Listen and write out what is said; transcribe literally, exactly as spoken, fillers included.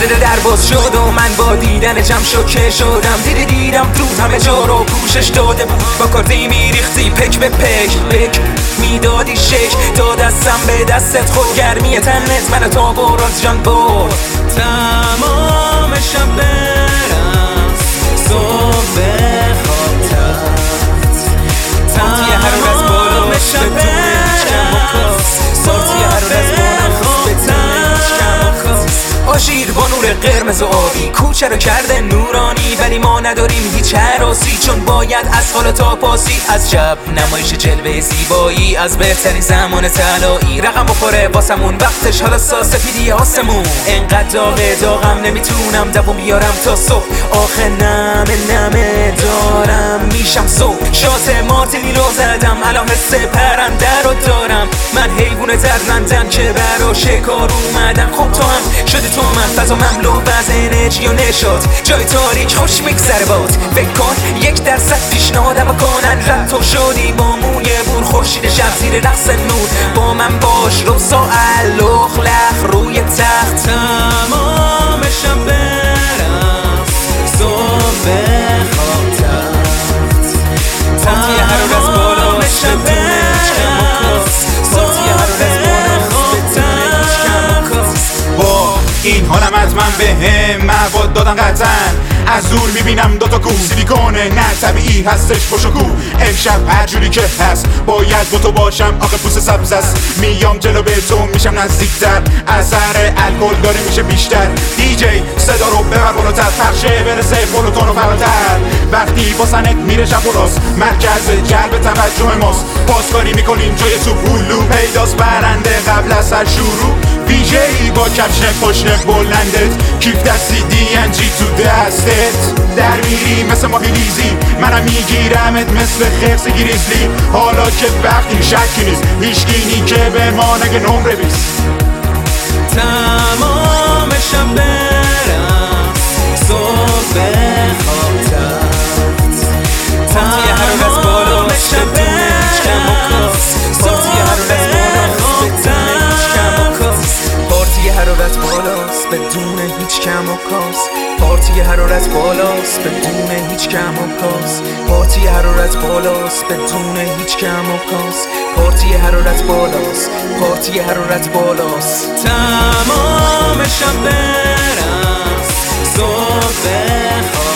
پنجره در باز شد و من با دیدن جمع شوکه شدم. دیدی دیدم تو همه جا رو پوشش داده بود، با کارتی میریختی پک به پک پک میدادی شک تا دستم به دستت خود گرمی تنت من تا براز جان برد. تمام شب برم صبح خواب تفت پارتی هر روز بالا شب برم پارتی هر روز بالا خواب تفت آژیر با نور قرمز و آبی کوچه رو کرده نورانی، ولی ما نداریم هیچ حراسی چون باید از حال تا پاسی. از شب نمایش جلوه زیبایی، از بهترین زمان طلایی رقم بخوره واسمون وقتش حالا ساسفیدی آسمون. انقدر داغه داغم نمیتونم دوم بیارم تا صبح، آخه نمه نمه دارم میشم صبح. شات مارتینی رو زدم الان حس پرنده رو دارم، من حیوان درندم که برا شکار اومدم. خب تو هم شده تو من فضا مملو از انرژی و نشاط، جای تاریک خوش میگذره باد. فکر کن یک درصد پیشنهادم کنن رد تو شدی با موی بور خورشید شب زیر رقص نور. با من باش رو ساعت لخ روی تخت تمام شب برم صبح خواب تفت پارتی هر روز بالا شب برم پارتی هر روز بالا خواب تفت. با این حالم از من به هم مواد دادن قطعا، از دور میبینم دوتا کو سیلیکونه نه طبیعی هستش پشوکو. امشب هر جوری که هست باید با تو باشم، آخه پوست سبز است میام جلو به تو میشم نزدیکتر، اثر الکل داره میشه بیشتر. دیجی صدا رو ببر بالاتر، پخشه برسه پلوتون و فراتر. وقتی با سنت میره شب و راست مرکز جلب توجه ماست، پاسکاری میکنیم جای تو هلو پیداست برنده قبل از هر شروع. ویژه‌ای با کفش پشت بلندت کیف دستی دی ان جی تو دستت در میری مثل ماهی لیزی، منم میگیرمت مثل خرس گریزلی. حالا که وقتی شکی نیست هیچکی که به ما نگه نمره بیست. تمام شب برم صبح خواب تفت پارتی هر روز بالا شب برم پارتی هر روز بالا خواب تفت پارتی حرارت بالاست بدون هیچ کم و کاس، پارتی حرارت بالاست بدون هیچ کم و کاس، پارتی حرارت بالاست بدون هیچ کم و کاس، پارتی حرارت بالاست پارتی حرارت بالاست. تمام شب برم صبح خواب